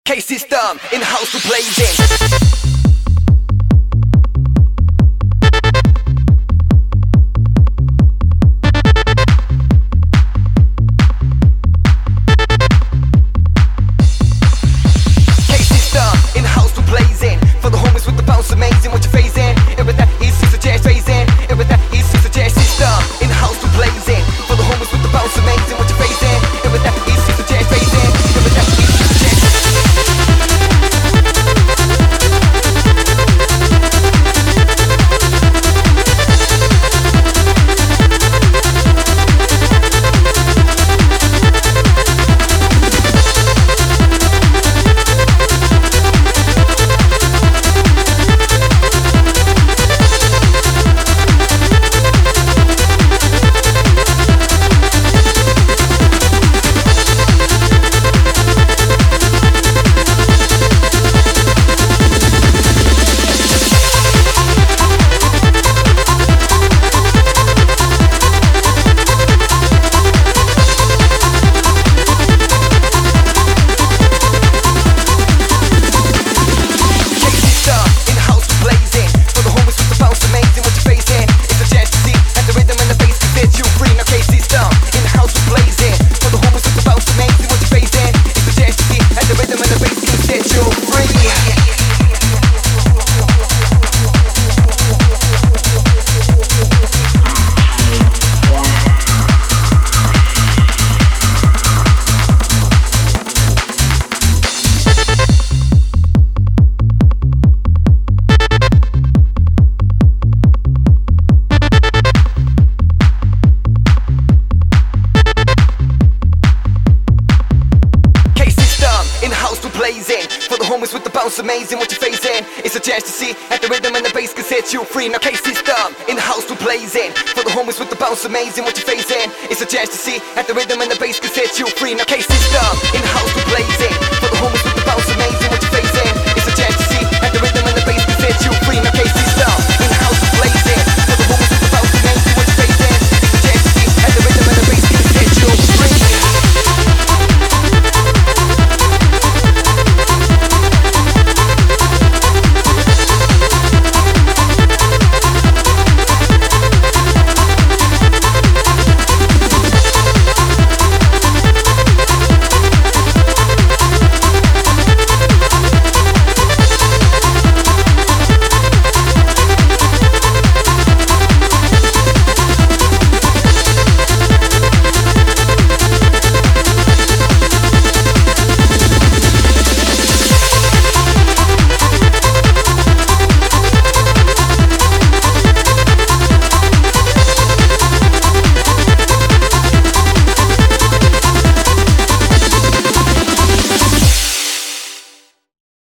K-System, in-house to blazing. Amazing what you're phasing, and with that is just a jazz phasing, and with that is just a jazz system, in-house to blazing. For the homies with the bounce, amazing what you're phasing, and with that is just a jazz phasing, and with that is just a jazz. For the homies with the bounce, amazing what you're facing. It's a chance to see at the rhythm and the bass can set you free. Now K-System, in-house to blazing. For the homies with the bounce, amazing what you're facing. It's a chance to see at the rhythm and the bass can set you free. Now K-System, in-house to blazing.